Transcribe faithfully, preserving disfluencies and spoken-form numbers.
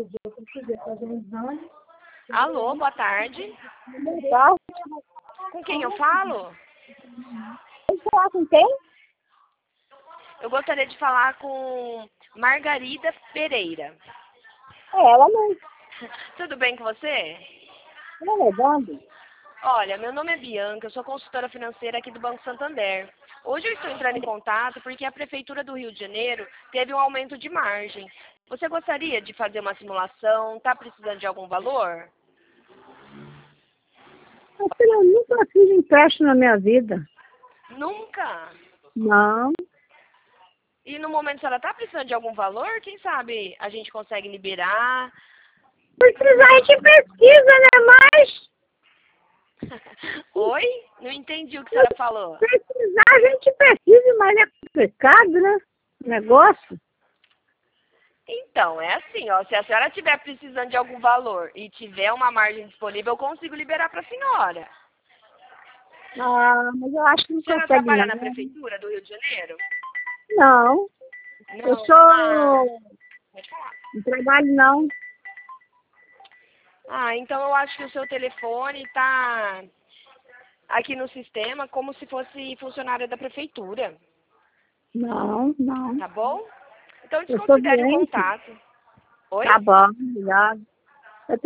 Alô, boa tarde. Tá? Com quem eu falo? Pode falar com quem? Eu gostaria de falar com Margarida Pereira. É ela mesmo. Tudo bem com você? Ela é dando? Olha, meu nome é Bianca, eu sou consultora financeira aqui do Banco Santander. Hoje eu estou entrando em contato porque a Prefeitura do Rio de Janeiro teve um aumento de margem. Você gostaria de fazer uma simulação? Está precisando de algum valor? Eu nunca fiz empréstimo na minha vida. Nunca? Não. E no momento, a senhora está precisando de algum valor? Quem sabe a gente consegue liberar? Precisar a gente pesquisa, né? Mas Oi? Não entendi o que a senhora falou. precisar a gente pesquisa, mas é complicado, né? O negócio. Então, é assim, ó, se a senhora estiver precisando de algum valor e tiver uma margem disponível, eu consigo liberar para a senhora. Ah, mas eu acho que não A senhora consegue trabalha não. na Prefeitura do Rio de Janeiro? Não. Eu Não. Ah, sou... pode falar. Não trabalho não. Ah, então eu acho que o seu telefone está aqui no sistema como se fosse funcionária da Prefeitura, Não, não. tá bom? Então Eu sou desconsidere o doente. contato. Oi? Tá bom, obrigado.